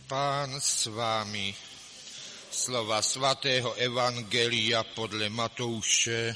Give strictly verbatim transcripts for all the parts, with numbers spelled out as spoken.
Pán s vámi. Slova svatého evangelia podle Matouše.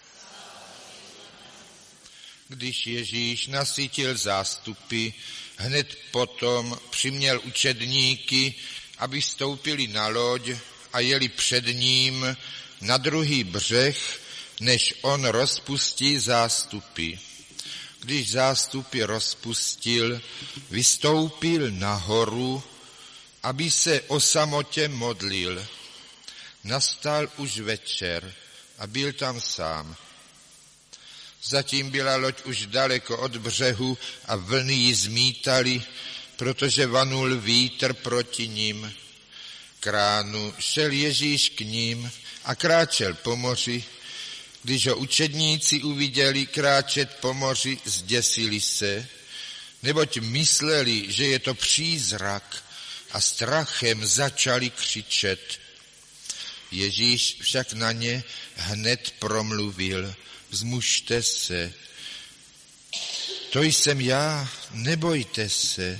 Když Ježíš nasytil zástupy, hned potom přiměl učedníky, aby vstoupili na loď a jeli před ním na druhý břeh, než on rozpustí zástupy. Když zástupy rozpustil, vystoupil nahoru, aby se o samotě modlil. Nastal už večer a byl tam sám. Zatím byla loď už daleko od břehu a vlny ji zmítaly, protože vanul vítr proti nim. K ránu šel Ježíš k ním a kráčel po moři. Když ho učedníci uviděli kráčet po moři, zděsili se, neboť mysleli, že je to přízrak, a strachem začali křičet. Ježíš však na ně hned promluvil: vzmužte se, to jsem já, nebojte se.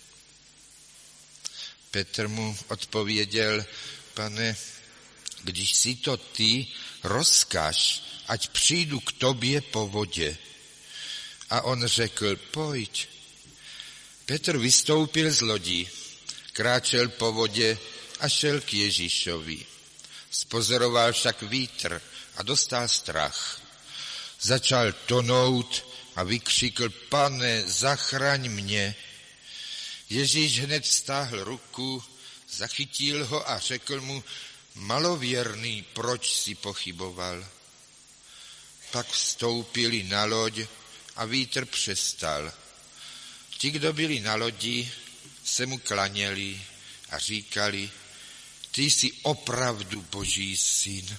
Petr mu odpověděl: Pane, když si to ty, rozkaž, ať přijdu k tobě po vodě. A on řekl: pojď. Petr vystoupil z lodi, kráčel po vodě a šel k Ježíšovi. Spozoroval však vítr a dostal strach. Začal tonout a vykřikl: Pane, zachraň mě. Ježíš hned stáhl ruku, zachytil ho a řekl mu: malověrný, proč si pochyboval? Pak vstoupili na loď a vítr přestal. Ti, kdo byli na lodi, se mu klaněli a říkali: ty jsi opravdu Boží syn.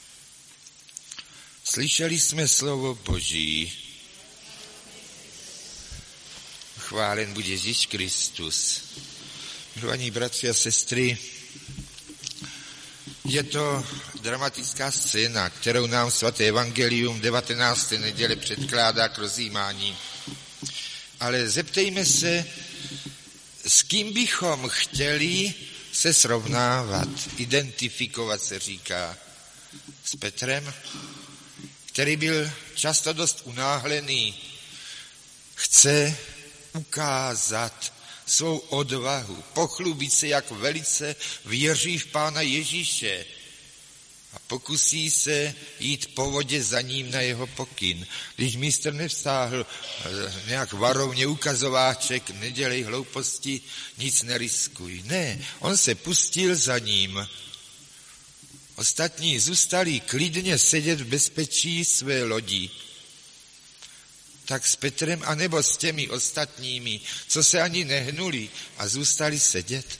Slyšeli jsme slovo Boží. Chválen buď Ježíš Kristus. Milovaní bratři a sestry, je to dramatická scéna, kterou nám svaté evangelium devatenácté neděle předkládá k rozjímání. Ale zeptejme se, s kým bychom chtěli se srovnávat, identifikovat, se říká. S Petrem, který byl často dost unáhlený, chce ukázat svou odvahu, pochlubit se, jak velice věří v Pána Ježíše a pokusí se jít po vodě za ním na jeho pokyn. Když mistr nevstáhl nějak varovně ukazováček, nedělej hlouposti, nic neriskuj. Ne, on se pustil za ním. Ostatní zůstali klidně sedět v bezpečí své lodi. Tak s Petrem, anebo s těmi ostatními, co se ani nehnuli a zůstali sedět.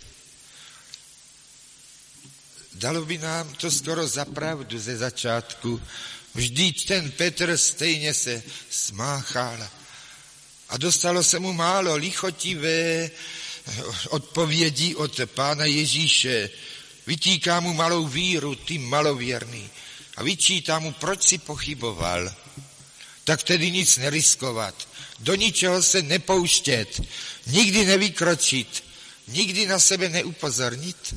Dalo by nám to skoro za pravdu ze začátku. Vždyť ten Petr stejně se smáchal a dostalo se mu málo lichotivé odpovědi od Pána Ježíše. Vytýká mu malou víru, ty malověrný, a vyčítá mu, proč si pochyboval. Tak tedy nic neriskovat, do ničeho se nepouštět, nikdy nevykročit, nikdy na sebe neupozornit.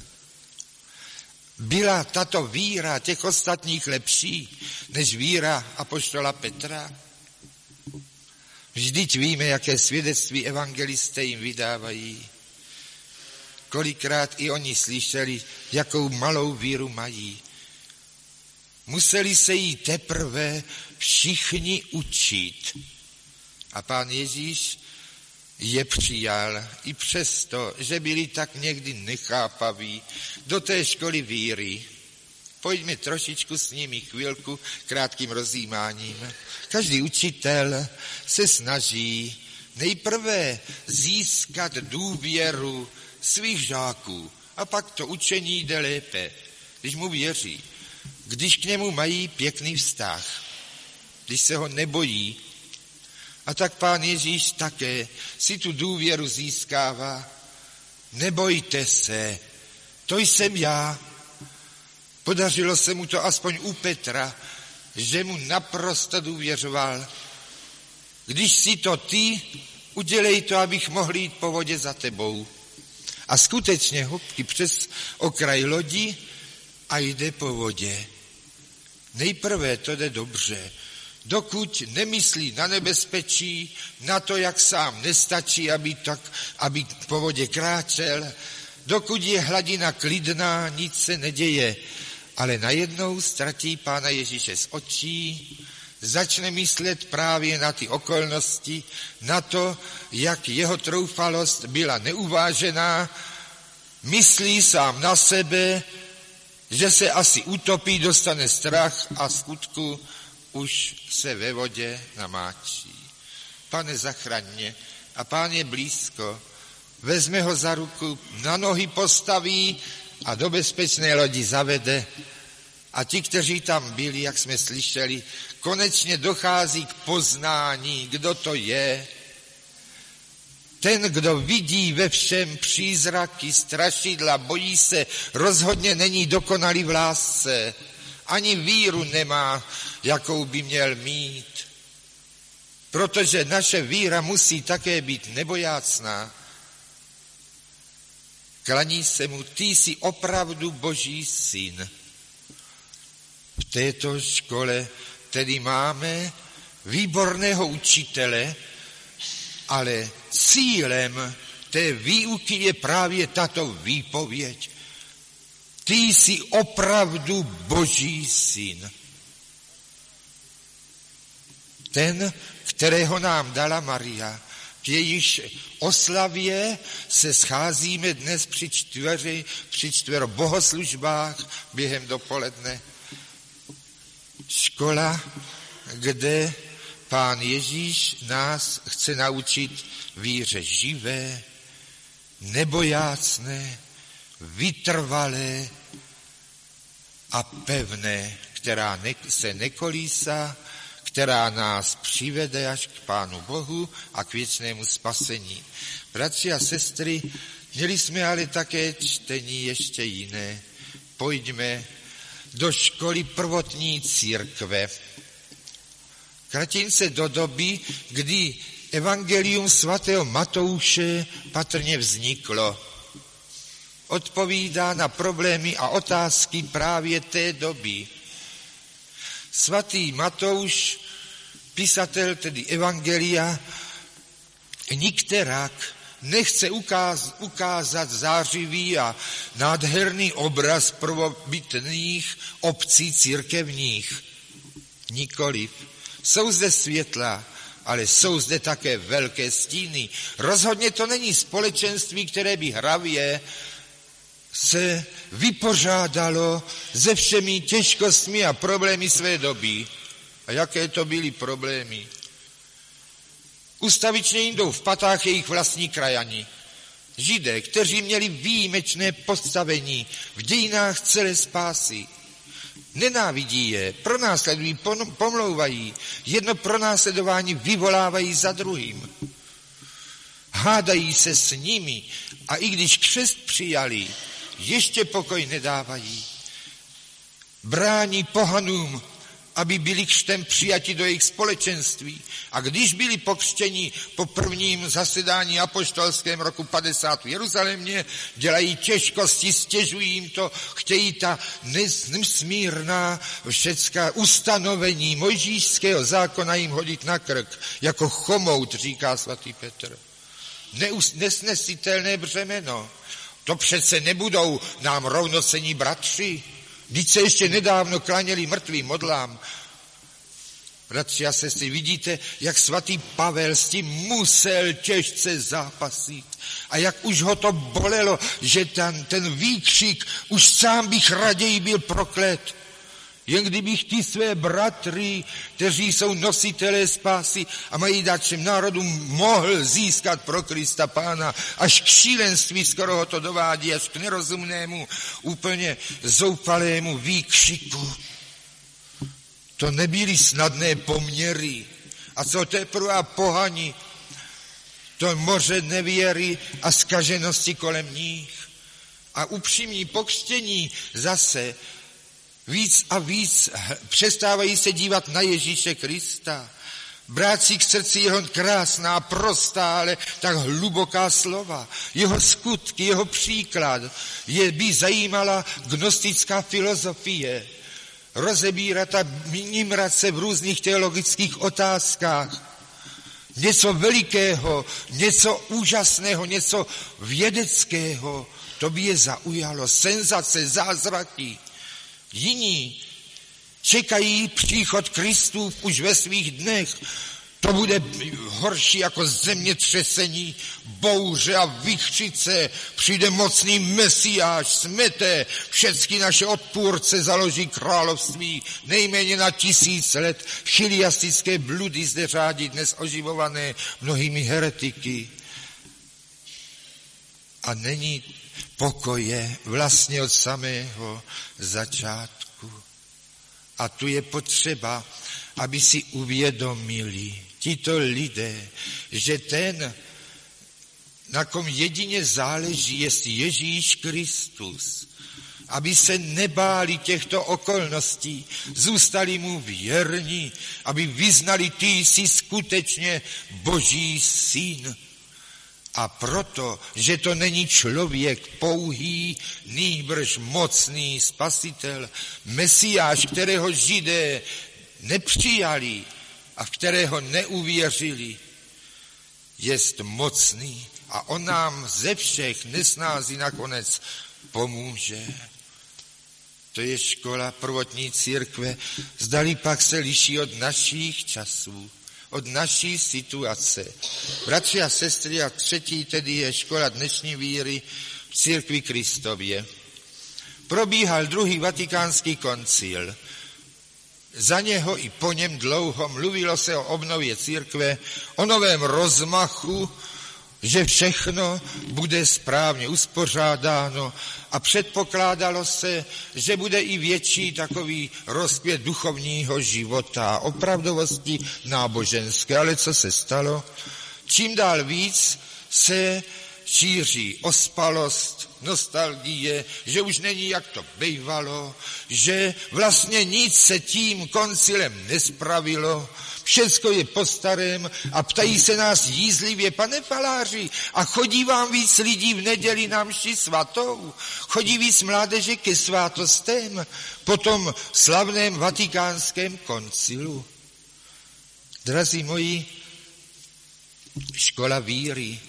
Byla tato víra těch ostatních lepší než víra apoštola Petra? Vždyť víme, jaké svědectví evangelisté jim vydávají. Kolikrát i oni slyšeli, jakou malou víru mají. Museli se jí teprve všichni učit. A Pán Ježíš je přijal i přesto, že byli tak někdy nechápaví, do té školy víry. Pojďme trošičku s nimi chvilku krátkým rozjímáním. Každý učitel se snaží nejprve získat důvěru svých žáků a pak to učení jde lépe, když mu věří. Když k němu mají pěkný vztah, když se ho nebojí. A tak Pán Ježíš také si tu důvěru získává. Nebojte se, to jsem já. Podařilo se mu to aspoň u Petra, že mu naprosto důvěřoval. Když si to ty, udělej to, abych mohl jít po vodě za tebou. A skutečně hopky přes okraj lodi a jde po vodě. Nejprve to jde dobře, dokud nemyslí na nebezpečí, na to, jak sám nestačí, aby, tak, aby po vodě kráčel, dokud je hladina klidná, nic se neděje. Ale najednou ztratí Pána Ježíše z očí, začne myslet právě na ty okolnosti, na to, jak jeho troufalost byla neuvážená, myslí sám na sebe, že se asi utopí, dostane strach a skutku už se ve vodě namáčí. Pane, zachraň mě. A Pán je blízko, vezme ho za ruku, na nohy postaví a do bezpečné lodi zavede. A ti, kteří tam byli, jak jsme slyšeli, konečně dochází k poznání, kdo to je. Ten, kdo vidí ve všem přízraky, strašidla, bojí se, rozhodně není dokonalý v lásce. Ani víru nemá, jakou by měl mít. Protože naše víra musí také být nebojácná. Klaní se mu, ty jsi opravdu Boží syn. V této škole tedy máme výborného učitele, ale cílem té výuky je právě tato výpověď. Ty jsi opravdu Boží syn. Ten, kterého nám dala Maria. K jejíž oslavě se scházíme dnes při čtveři, při čtvero bohoslužbách během dopoledne. Škola, kde Pán Ježíš nás chce naučit víře živé, nebojácné, vytrvalé a pevné, která ne, se nekolísá, která nás přivede až k Pánu Bohu a k věčnému spasení. Bratři a sestry, měli jsme ale také čtení ještě jiné. Pojďme do školy prvotní církve. Kratince do doby, kdy evangelium svatého Matouše patrně vzniklo. Odpovídá na problémy a otázky právě té doby. Svatý Matouš, pisatel tedy evangelia, nikterak nechce ukáz, ukázat zářivý a nádherný obraz prvobytných obcí církevních. Nikoliv. Jsou zde světla, ale jsou zde také velké stíny. Rozhodně to není společenství, které by hravě se vypořádalo se všemi těžkostmi a problémy své doby. A jaké to byly problémy? Ustavičně jim jdou v patách jejich vlastní krajani. Židé, kteří měli výjimečné postavení v dějinách celé spásy. Nenávidí je, pronásledují, pomlouvají, jedno pronásledování vyvolávají za druhým. Hádají se s nimi a i když křest přijali, ještě pokoj nedávají. Brání pohanům, aby byli křtem přijati do jejich společenství. A když byli pokřtěni po prvním zasedání apoštolském roku padesát v Jeruzalémě, dělají těžkosti, stěžují jim to, chtějí ta nesmírná všecká ustanovení mojžíšského zákona jim hodit na krk, jako chomout, říká svatý Petr. Neus, nesnesitelné břemeno. To přece nebudou nám rovnocení bratři. Vždyť se ještě nedávno klaněli mrtvým modlám. Bratři a sestry, vidíte, jak svatý Pavel s tím musel těžce zápasit. A jak už ho to bolelo, že ten, ten výkřik, už sám bych raději byl proklet. Jen kdybych ty své bratry, kteří jsou nositelé spásy a mají dát všem národům, mohl získat pro Krista Pána. Až k šílenství skoro ho to dovádí, až k nerozumnému, úplně zoufalému výkřiku. To nebyly snadné poměry. A co teprve pohani, to moře nevěry a zkaženosti kolem nich. A upřímní pokřtění zase víc a víc přestávají se dívat na Ježíše Krista. brát si k srdci jeho krásná, prostá, ale tak hluboká slova, jeho skutky, jeho příklad, je by zajímala gnostická filozofie, rozebírat a nimrat se v různých teologických otázkách. Něco velikého, něco úžasného, něco vědeckého, to by je zaujalo, senzace, zázraky. Jiní čekají příchod Kristův už ve svých dnech. To bude horší jako zemětřesení, bouře a vichřice. Přijde mocný Mesiáš, smete všechny naše odpůrce, založí království nejméně na tisíc let. Chiliastické bludy zde řádí dnes oživované mnohými heretiky. A není pokoje vlastně od samého začátku. A tu je potřeba, aby si uvědomili tito lidé, že ten, na kom jedině záleží, je Ježíš Kristus. Aby se nebáli těchto okolností, zůstali mu věrní, aby vyznali, ty jsi skutečně Boží syn. A proto, že to není člověk pouhý, nýbrž mocný spasitel, Mesiáš, kterého Židé nepřijali a v kterého neuvěřili, jest mocný a on nám ze všech nesnází nakonec pomůže. To je škola prvotní církve, zdali pak se liší od našich časů, od naší situace. Bratři a sestry, a třetí tedy je škola dnešní víry v církvi Kristově. Probíhal druhý vatikánský koncil. Za něho i po něm dlouho mluvilo se o obnově církve, o novém rozmachu, že všechno bude správně uspořádáno a předpokládalo se, že bude i větší takový rozkvět duchovního života, opravdovosti náboženské. Ale co se stalo? Čím dál víc se šíří ospalost, nostalgie, že už není, jak to bývalo, že vlastně nic se tím koncilem nespravilo, všecko je po starém a ptají se nás jízlivě, pane faláři, a chodí vám víc lidí v neděli na mši svatou? Chodí víc mládeže ke svátostem po tom slavném vatikánském koncilu? Drazí moji, škola víry.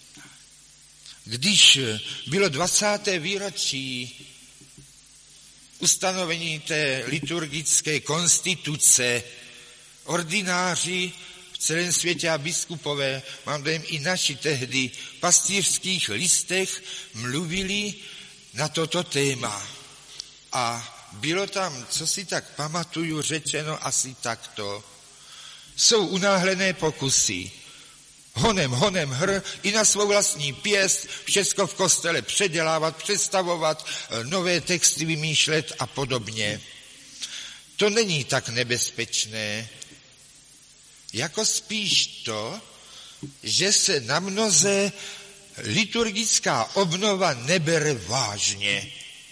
Když bylo dvacáté výročí ustanovení té liturgické konstituce, ordináři v celém světě a biskupové, mám dojem i naši tehdy, pastýřských listech mluvili na toto téma. A bylo tam, co si tak pamatuju, řečeno asi takto. Jsou unáhlené pokusy. Honem, honem hr, i na svou vlastní pěst, všecko v kostele předělávat, představovat, nové texty vymýšlet a podobně. To není tak nebezpečné, jako spíš to, že se na mnoze liturgická obnova nebere vážně.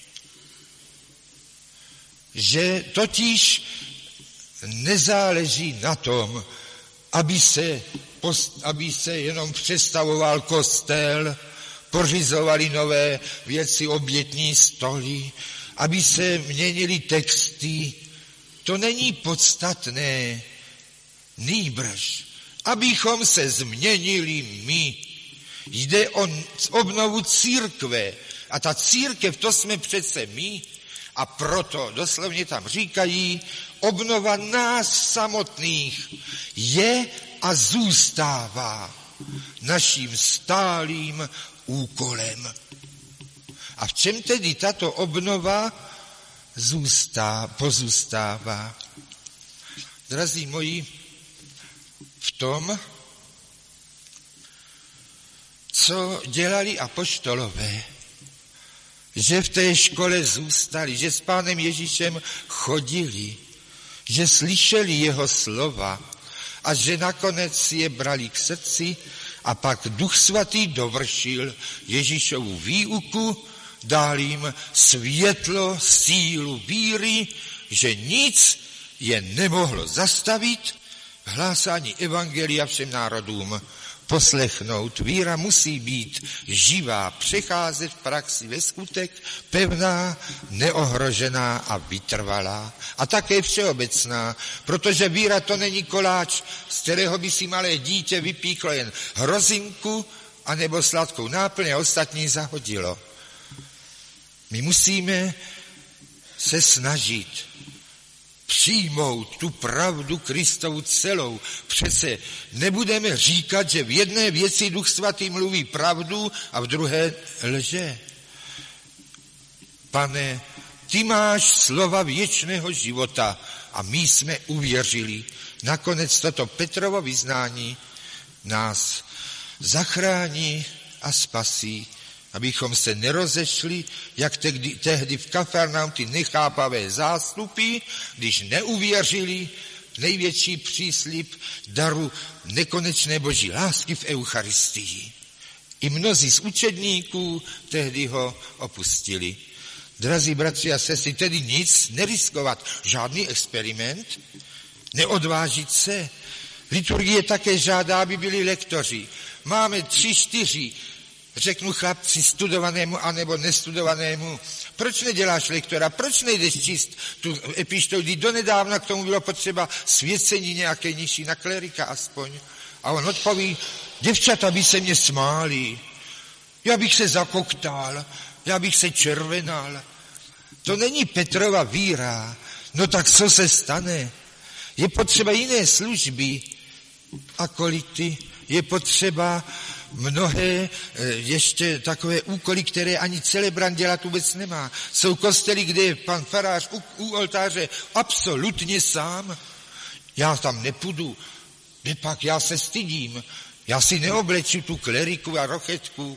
Že totiž nezáleží na tom, aby se, aby se jenom přestavoval kostel, pořizovali nové věci, obětní stoly, aby se měnily texty. To není podstatné, nýbrž, abychom se změnili my. Jde o obnovu církve a ta církev, to jsme přece my, a proto doslovně tam říkají, obnova nás samotných je a zůstává naším stálým úkolem. A v čem tedy tato obnova zůstá, pozůstává? Drazí moji, v tom, co dělali apoštolové, že v té škole zůstali, že s Pánem Ježíšem chodili, že slyšeli jeho slova a že nakonec je brali k srdci a pak Duch Svatý dovršil Ježíšovu výuku, dal jim světlo, sílu víry, že nic je nemohlo zastavit, hlásání evangelia všem národům poslechnout. Víra musí být živá, přecházet v praxi ve skutek, pevná, neohrožená a vytrvalá. A také všeobecná, protože víra to není koláč, z kterého by si malé dítě vypíklo jen hrozinku anebo sladkou náplň a ostatní zahodilo. My musíme se snažit přijmout tu pravdu Kristovu celou. Přece nebudeme říkat, že v jedné věci Duch Svatý mluví pravdu a v druhé lže. Pane, ty máš slova věčného života a my jsme uvěřili. Nakonec toto Petrovo vyznání nás zachrání a spasí, abychom se nerozešli, jak tehdy, tehdy v Kafarnaum ty nechápavé zástupy, když neuvěřili v největší příslib daru nekonečné boží lásky v Eucharistii. I mnozí z učedníků tehdy ho opustili. Drazí bratři a sestry, tedy nic neriskovat, žádný experiment, neodvážit se. Liturgie také žádá, aby byli lektoři. Máme tři, čtyři, řeknu chlapci studovanému anebo nestudovanému, proč neděláš lektora, proč nejdeš číst tu epištolu, kdy donedávna k tomu bylo potřeba svěcení nějaké nižší na klerika aspoň. A on odpoví, děvčata by se mě smáli, já bych se zakoktal, já bych se červenal. To není Petrova víra, no tak co se stane? Je potřeba jiné služby, akolity, je potřeba mnohé ještě takové úkoly, které ani celebrant dělat vůbec nemá. Jsou kostely, kde je pan farář u, u oltáře absolutně sám. Já tam nepůjdu, nepak já se stydím, já si neobleču tu kleriku a rochetku.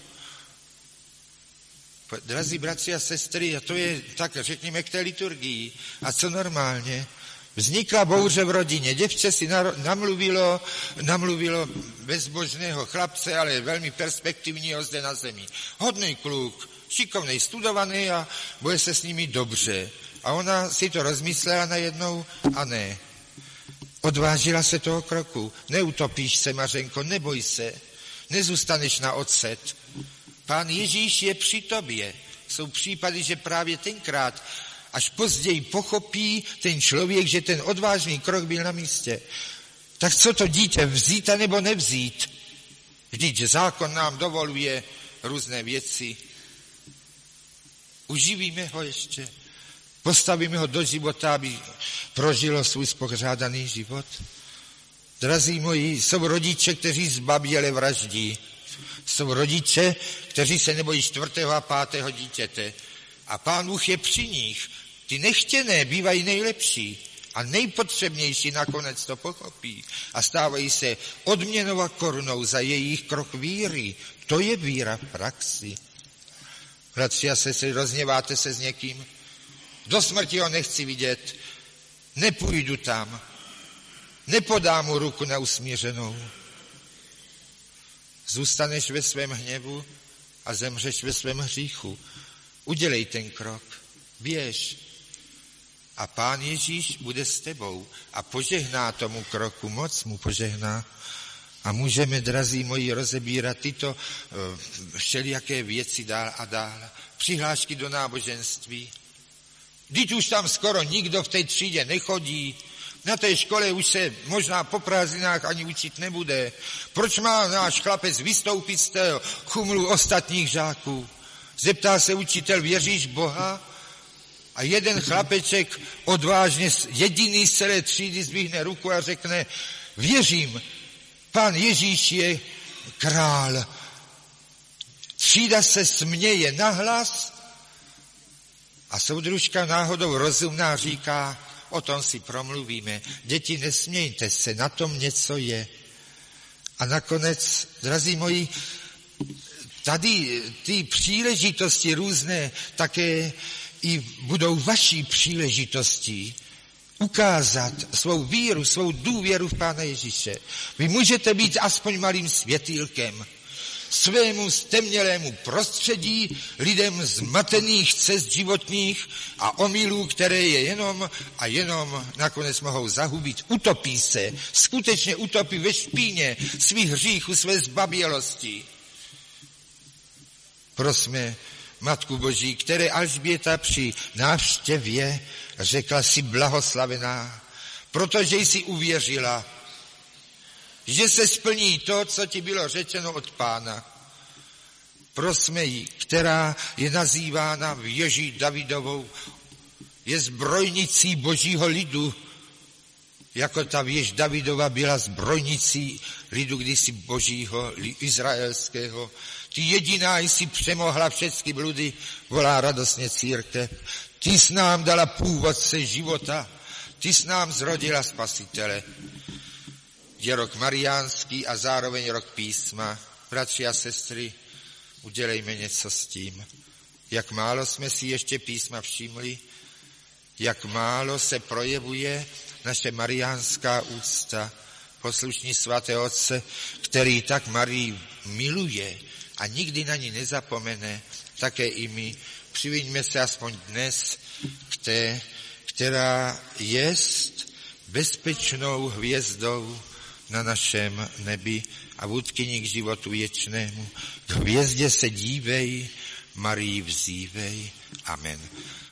Drazí bratři a sestry, a to je tak, řekněme, k té liturgii. A co normálně? Vznikla bouře v rodině, děvče si namluvilo, namluvilo bezbožného chlapce, ale velmi perspektivního zde na zemi. Hodný kluk, šikovnej, studovaný a bude se s nimi dobře. A ona si to rozmyslela najednou a ne. Odvážila se toho kroku. Neutopíš se, Mařenko, neboj se. Nezůstaneš na odset. Pán Ježíš je při tobě. Jsou případy, že právě tenkrát až později pochopí ten člověk, že ten odvážný krok byl na místě. Tak co to dítě, vzít a nebo nevzít? Vždyť zákon nám dovoluje různé věci. Uživíme ho ještě. Postavíme ho do života, aby prožilo svůj spořádaný život. Drazí moji, jsou rodiče, kteří zbaběle vraždí. Jsou rodiče, kteří se nebojí čtvrtého a pátého dítěte. A Pán Bůh je při nich. Ty nechtěné bývají nejlepší a nejpotřebnější nakonec to pochopí a stávají se odměnou a korunou za jejich krok víry. To je víra v praxi. Bratři a sestry, rozněváte se s někým? Do smrti ho nechci vidět, nepůjdu tam, nepodám mu ruku na usmířenou. Zůstaneš ve svém hněvu a zemřeš ve svém hříchu. Udělej ten krok, běž. A Pán Ježíš bude s tebou a požehná tomu kroku, moc mu požehná. A můžeme, drazí moji, rozebírat tyto uh, všelijaké věci dál a dál. Přihlášky do náboženství. Vždyť už tam skoro nikdo v té třídě nechodí. Na té škole už se možná po prázdninách ani učit nebude. Proč má náš chlapec vystoupit z toho chumlu ostatních žáků? Zeptá se učitel, věříš Boha? A jeden chlapeček odvážně, jediný z celé třídy, zdvihne ruku a řekne, věřím, Pán Ježíš je král. Třída se směje nahlas a soudružka náhodou rozumná říká, o tom si promluvíme. Děti, nesmějte se, na tom něco je. A nakonec, drazí moji, tady ty příležitosti různé také i budou vaší příležitostí ukázat svou víru, svou důvěru v Pána Ježíše. Vy můžete být aspoň malým světýlkem. svému stemnělému prostředí, lidem zmatených cest životních a omylů, které je jenom a jenom nakonec mohou zahubit. Utopí se, skutečně utopí ve špíně svých hříchů, své zbabělosti. Prosme Matku Boží, které Alžběta při návštěvě řekla si blahoslavená, protože jsi uvěřila, že se splní to, co ti bylo řečeno od Pána. Prosme ji, která je nazývána věží Davidovou, je zbrojnicí Božího lidu, jako ta věž Davidova byla zbrojnicí lidu kdysi Božího, izraelského. Ty jediná jsi přemohla všechny bludy, volá radostně církev. Ty jsi nám dala původce života, ty jsi nám zrodila Spasitele. Je rok mariánský a zároveň rok písma. Bratři a sestry, udělejme něco s tím. Jak málo jsme si ještě písma všimli, jak málo se projevuje naše mariánská úcta, poslušní svaté Otce, který tak Marii miluje a nikdy na ní nezapomene, také i my. Přiviňme se aspoň dnes k té, která jest bezpečnou hvězdou na našem nebi a vůdkyní k životu věčnému. K hvězdě se dívej, Marii vzívej. Amen.